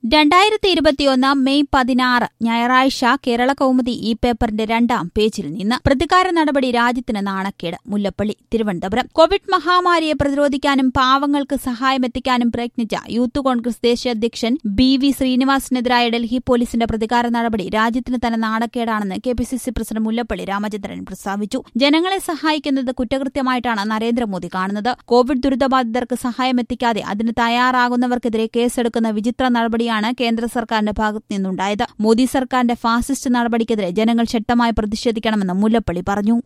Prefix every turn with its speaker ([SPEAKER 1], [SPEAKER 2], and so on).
[SPEAKER 1] 2021 May 16 ഞായറാഴ്ച കേരള കൗമുദി ഈ പേപ്പറിന്റെ 2ാം പേജിൽ നിന്ന് പ്രതികാര നടപടി രാജ്യത്തിന് നാണക്കേട്. മുല്ലപ്പള്ളി, തിരുവനന്തപുരം. കോവിഡ് മഹാമാരിയെ പ്രതിരോധിക്കാനും പാവങ്ങൾക്ക് സഹായമെത്തിക്കാനും പ്രയത്നിച്ച യൂത്ത് കോൺഗ്രസ് ദേശീയ അധ്യക്ഷൻ BV ശ്രീനിവാസിനെതിരായ ഡൽഹി പോലീസിന്റെ പ്രതികാര നടപടി രാജ്യത്തിന് തന്നെ നാണക്കേടാണെന്ന് KPCC പ്രസിഡന്റ് മുല്ലപ്പള്ളി രാമചന്ദ്രൻ പ്രസ്താവിച്ചു. ജനങ്ങളെ സഹായിക്കുന്നത് കുറ്റകൃത്യമായിട്ടാണ് നരേന്ദ്രമോദി കാണുന്നത്. കോവിഡ് ദുരിതബാധിതർക്ക് സഹായമെത്തിക്കാതെ അതിന് തയ്യാറാകുന്നവർക്കെതിരെ കേസെടുക്കുന്ന വിചിത്ര നടപടിയാണ് കേന്ദ്ര സർക്കാരിന്റെ ഭാഗത്തു നിന്നുണ്ടായത്. മോദി സർക്കാരിന്റെ ഫാസിസ്റ്റ് നടപടിക്കെതിരെ ജനങ്ങൾ ശക്തമായി പ്രതിഷേധിക്കണമെന്ന് മുല്ലപ്പള്ളി പറഞ്ഞു.